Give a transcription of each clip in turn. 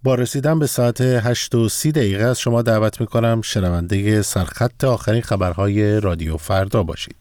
با رسیدن به ساعت 8:30 از شما دعوت میکنم شنونده سرخط آخرین خبرهای رادیو فردا باشید.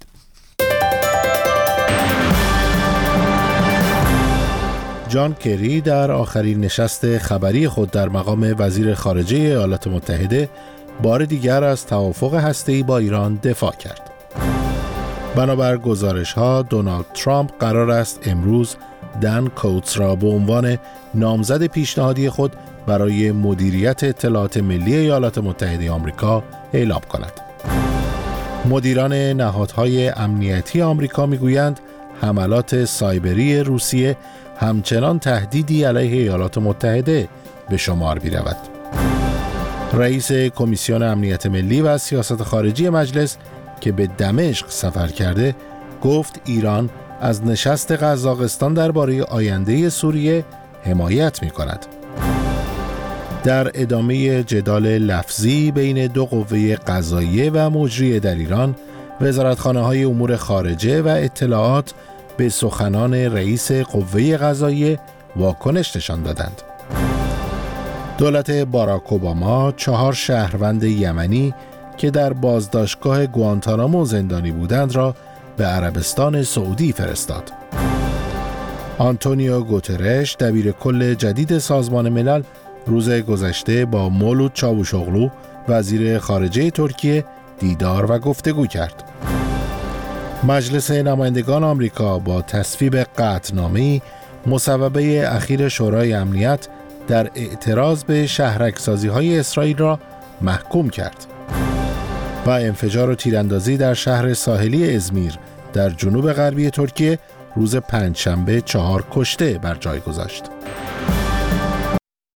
جان کری در آخرین نشست خبری خود در مقام وزیر خارجه ایالات متحده بار دیگر از توافق هسته‌ای با ایران دفاع کرد. بنابر گزارش‌ها دونالد ترامپ قرار است امروز دن کوتس را به عنوان نامزد پیشنهادی خود برای مدیریت اطلاعات ملی ایالات متحده آمریکا اعلام کند. مدیران نهادهای امنیتی آمریکا میگویند حملات سایبری روسیه همچنان تهدیدی علیه ایالات متحده به شمار می‌رود. رئیس کمیسیون امنیت ملی و سیاست خارجی مجلس که به دمشق سفر کرده گفت ایران از نشست قزاقستان درباره آینده سوریه حمایت می‌کند. در ادامه جدال لفظی بین دو قوه قضاییه و مجریه در ایران، وزارتخانه‌های امور خارجه و اطلاعات به سخنان رئیس قوه قضاییه واکنش نشان دادند. دولت باراک اوباما 4 شهروند یمنی که در بازداشتگاه گوانتانامو زندانی بودند را به عربستان سعودی فرستاد. آنتونیو گوترش دبیر کل جدید سازمان ملل روز گذشته با مولود چاوشوغلو وزیر خارجه ترکیه دیدار و گفتگو کرد. مجلس نمایندگان آمریکا با تصویب قطعنامه‌ای مصوبه اخیر شورای امنیت در اعتراض به شهرک‌سازی‌های اسرائیل را محکوم کرد و انفجار و تیراندازی در شهر ساحلی ازمیر در جنوب غربی ترکیه روز پنجشنبه 4 کشته بر جای گذاشت.